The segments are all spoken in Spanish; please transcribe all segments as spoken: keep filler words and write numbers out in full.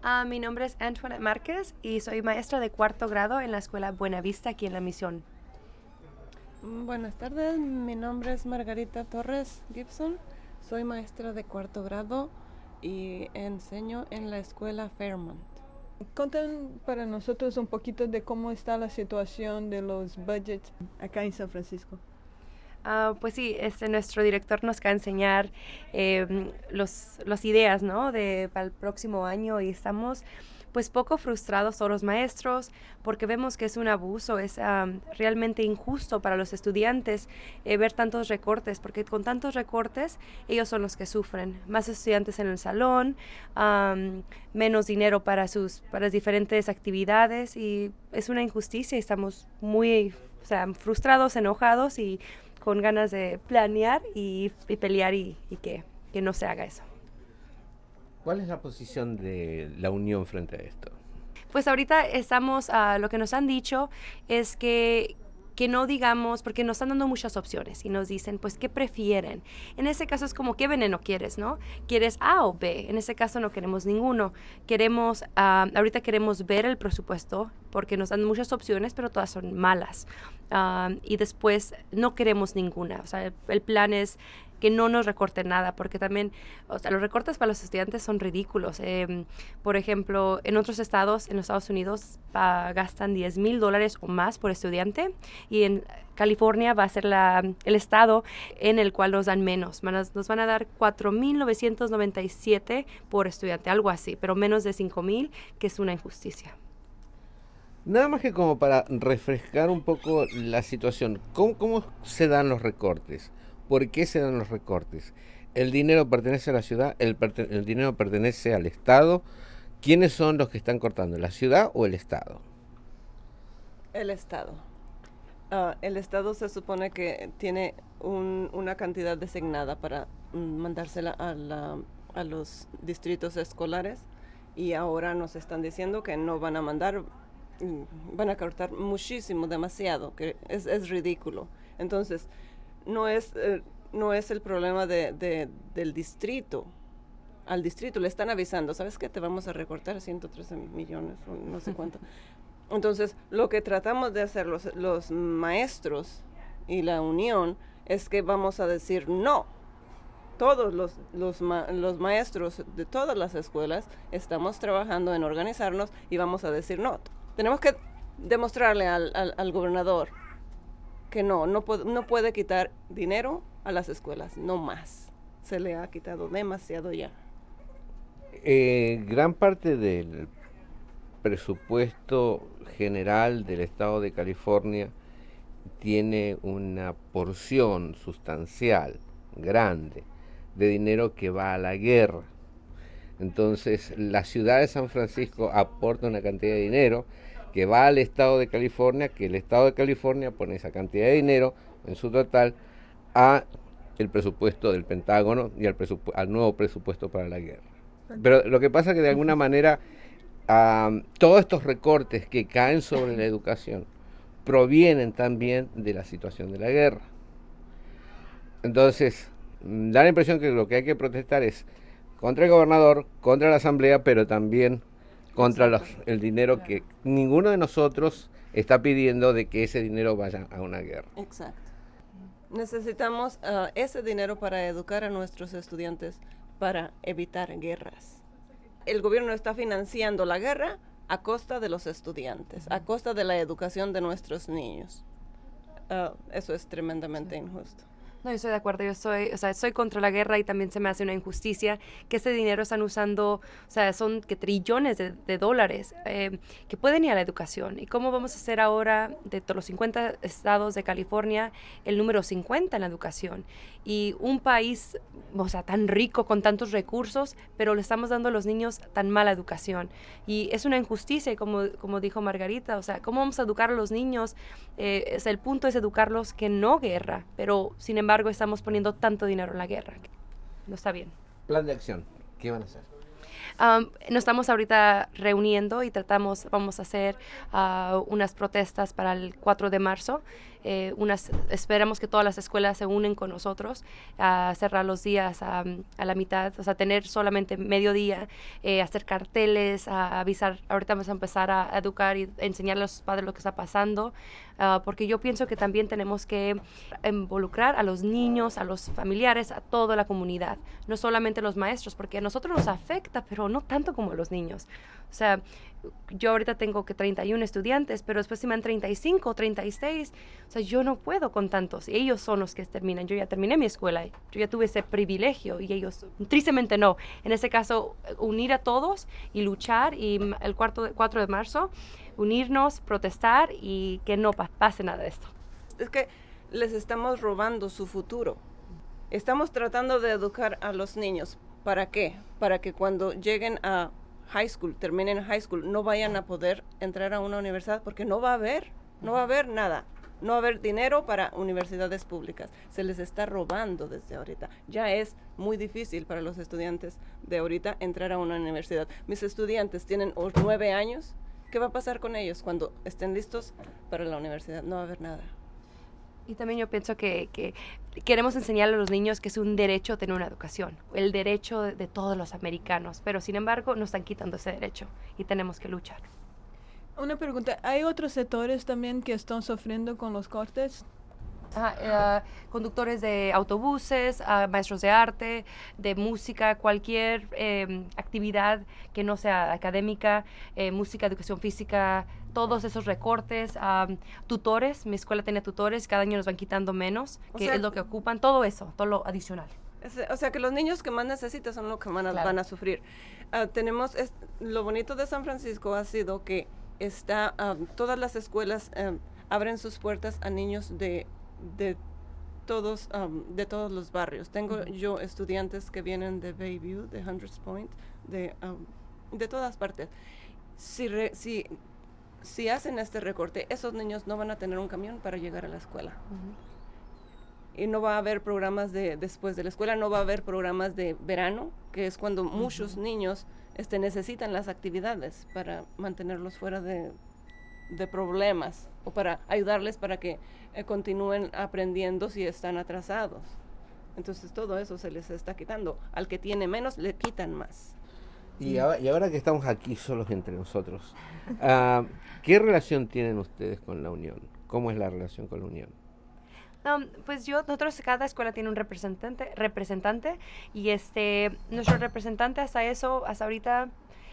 Uh, mi nombre es Antoinette Márquez y soy maestra de cuarto grado en la escuela Buenavista aquí en La Misión. Buenas tardes, mi nombre es Margarita Torres Gibson, soy maestra de cuarto grado y enseño en la escuela Fairmont. Contan para nosotros un poquito de cómo está la situación de los budgets acá en San Francisco. Uh, pues sí, este, nuestro director nos va a enseñar eh, los, los ideas, ¿no? De, para el próximo año y estamos pues poco frustrados todos los maestros porque vemos que es un abuso, es um, realmente injusto para los estudiantes eh, ver tantos recortes, porque con tantos recortes ellos son los que sufren, más estudiantes en el salón, um, menos dinero para sus para las diferentes actividades y es una injusticia y estamos muy, o sea, frustrados, enojados y con ganas de planear y, y pelear y, y que, que no se haga eso. ¿Cuál es la posición de la Unión frente a esto? Pues ahorita estamos, uh, lo que nos han dicho es que, que no digamos, porque nos están dando muchas opciones y nos dicen, pues, ¿qué prefieren? En ese caso es como, ¿qué veneno quieres, no? ¿Quieres A o B? En ese caso no queremos ninguno. Queremos, uh, ahorita queremos ver el presupuesto porque nos dan muchas opciones, pero todas son malas. Uh, y después no queremos ninguna. O sea, el, el plan es que no nos recorten nada, porque también, o sea, los recortes para los estudiantes son ridículos. Eh, por ejemplo, en otros estados, en los Estados Unidos, uh, gastan diez mil dólares o más por estudiante, y en California va a ser la, el estado en el cual nos dan menos. Van a, nos van a dar cuatro mil novecientos noventa y siete por estudiante, algo así, pero menos de cinco mil, que es una injusticia. Nada más que como para refrescar un poco la situación, ¿cómo, cómo se dan los recortes? ¿Por qué se dan los recortes? ¿El dinero pertenece a la ciudad? ¿El, el dinero pertenece al Estado? ¿Quiénes son los que están cortando? ¿La ciudad o el Estado? El Estado. Uh, el Estado se supone que tiene un, una cantidad designada para mm, mandársela a, la, a los distritos escolares y ahora nos están diciendo que no van a mandar, van a cortar muchísimo, demasiado, que es, es ridículo. Entonces, no es, eh, no es el problema de, de, del distrito. Al distrito le están avisando, ¿sabes qué? Te vamos a recortar ciento trece millones o no sé cuánto. Entonces, lo que tratamos de hacer los, los maestros y la unión es que vamos a decir no. Todos los, los, ma, los maestros de todas las escuelas estamos trabajando en organizarnos y vamos a decir no. Tenemos que demostrarle al, al, al gobernador que no, no, pu- no puede quitar dinero a las escuelas, no más. Se le ha quitado demasiado ya. Eh, gran parte del presupuesto general del estado de California tiene una porción sustancial, grande, de dinero que va a la guerra. Entonces, la ciudad de San Francisco aporta una cantidad de dinero que va al estado de California, que el estado de California pone esa cantidad de dinero en su total a el presupuesto del Pentágono y al, presupu- al nuevo presupuesto para la guerra. Pero lo que pasa es que de alguna manera um, todos estos recortes que caen sobre la educación provienen también de la situación de la guerra. Entonces, da la impresión que lo que hay que protestar es contra el gobernador, contra la asamblea, pero también contra los, el dinero claro. que ninguno de nosotros está pidiendo de que ese dinero vaya a una guerra. Exacto. Necesitamos uh, ese dinero para educar a nuestros estudiantes, para evitar guerras. El gobierno está financiando la guerra a costa de los estudiantes, a costa de la educación de nuestros niños. Uh, eso es tremendamente sí. injusto. No, yo estoy de acuerdo, yo soy, o sea, soy contra la guerra y también se me hace una injusticia que ese dinero están usando, o sea, son que trillones de, de dólares eh, que pueden ir a la educación. ¿Y cómo vamos a hacer ahora de todos los cincuenta estados de California el número cincuenta en la educación? Y un país, o sea, tan rico con tantos recursos, pero le estamos dando a los niños tan mala educación. Y es una injusticia, como, como dijo Margarita, o sea, ¿cómo vamos a educar a los niños? Eh, o sea, el punto es educarlos que no guerra, pero sin embargo estamos poniendo tanto dinero en la guerra. No está bien. Plan de acción. ¿Qué van a hacer? Um, nos estamos ahorita reuniendo y tratamos, vamos a hacer uh, unas protestas para el cuatro de marzo eh, unas, esperamos que todas las escuelas se unen con nosotros a cerrar los días a, a la mitad, o sea, tener solamente mediodía, eh, hacer carteles, a avisar. Ahorita vamos a empezar a educar y enseñar a los padres lo que está pasando, uh, porque yo pienso que también tenemos que involucrar a los niños, a los familiares, a toda la comunidad, no solamente los maestros, porque a nosotros nos afecta, pero no tanto como a los niños. O sea, yo ahorita tengo que treinta y uno estudiantes, pero después si me dan treinta y cinco, treinta y seis, o sea, yo no puedo con tantos. Ellos son los que terminan. Yo ya terminé mi escuela, yo ya tuve ese privilegio y ellos, tristemente no. En ese caso, unir a todos y luchar y el cuatro de marzo, unirnos, protestar y que no pa- pase nada de esto. Es que les estamos robando su futuro. Estamos tratando de educar a los niños. ¿Para qué? Para que cuando lleguen a high school, terminen high school, no vayan a poder entrar a una universidad porque no va a haber, no va a haber nada. No va a haber dinero para universidades públicas. Se les está robando desde ahorita. Ya es muy difícil para los estudiantes de ahorita entrar a una universidad. Mis estudiantes tienen nueve años. ¿Qué va a pasar con ellos cuando estén listos para la universidad? No va a haber nada. Y también yo pienso que, que queremos enseñarle a los niños que es un derecho tener una educación, el derecho de, de todos los americanos, pero sin embargo nos están quitando ese derecho y tenemos que luchar. Una pregunta, ¿hay otros sectores también que están sufriendo con los cortes? Ah, uh, conductores de autobuses, uh, maestros de arte, de música, cualquier eh, actividad que no sea académica, eh, música, educación física, todos esos recortes, um, tutores, mi escuela tenía tutores, cada año nos van quitando menos, O que sea, es lo que ocupan, todo eso, todo lo adicional. Es, o sea que los niños que más necesitan son los que van a, Claro. van a sufrir. Uh, tenemos, es, lo bonito de San Francisco ha sido que está, um, todas las escuelas um, abren sus puertas a niños de, de, todos, um, de todos los barrios. Tengo uh-huh. yo estudiantes que vienen de Bayview, de Hunters Point, de, um, de todas partes. Si, re, si, si hacen este recorte, esos niños no van a tener un camión para llegar a la escuela. Uh-huh. Y no va a haber programas de después de la escuela, no va a haber programas de verano, que es cuando uh-huh. muchos niños este, necesitan las actividades para mantenerlos fuera de, de problemas o para ayudarles para que eh, continúen aprendiendo si están atrasados. Entonces todo eso se les está quitando. Al que tiene menos, le quitan más. Y ahora, y ahora que estamos aquí solos entre nosotros, uh, ¿qué relación tienen ustedes con la Unión? ¿Cómo es la relación con la Unión? Um, pues yo, nosotros, cada escuela tiene un representante, representante y este, nuestro representante hasta eso, hasta ahorita,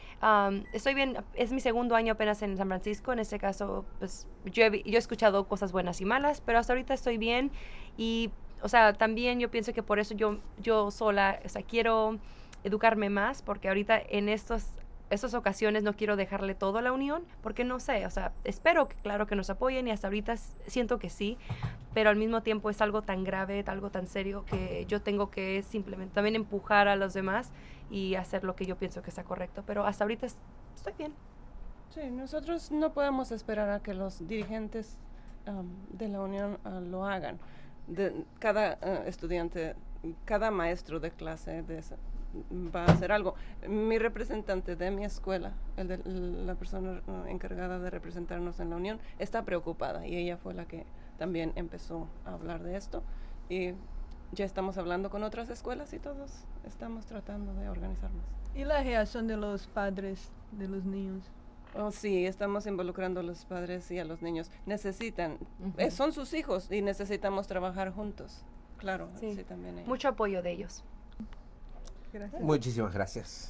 um, estoy bien, es mi segundo año apenas en San Francisco, en este caso, pues yo he, yo he escuchado cosas buenas y malas, pero hasta ahorita estoy bien y, o sea, también yo pienso que por eso yo, yo sola, o sea, quiero educarme más, porque ahorita en estos estas ocasiones no quiero dejarle todo a la Unión, porque no sé, o sea, espero que claro que nos apoyen y hasta ahorita siento que sí, pero al mismo tiempo es algo tan grave, algo tan serio que yo tengo que simplemente también empujar a los demás y hacer lo que yo pienso que está correcto, pero hasta ahorita es, estoy bien. Sí, nosotros no podemos esperar a que los dirigentes um, de la Unión uh, lo hagan. De, cada uh, estudiante, cada maestro de clase de esa, va a hacer algo. Mi representante de mi escuela, el de, la persona uh, encargada de representarnos en la Unión, está preocupada y ella fue la que también empezó a hablar de esto y ya estamos hablando con otras escuelas y todos estamos tratando de organizarnos. ¿Y la reacción de los padres de los niños? Oh, sí, estamos involucrando a los padres y a los niños. Necesitan, uh-huh. eh, son sus hijos y necesitamos trabajar juntos. Claro, sí, sí también ellos. Mucho apoyo de ellos. Gracias. Muchísimas gracias.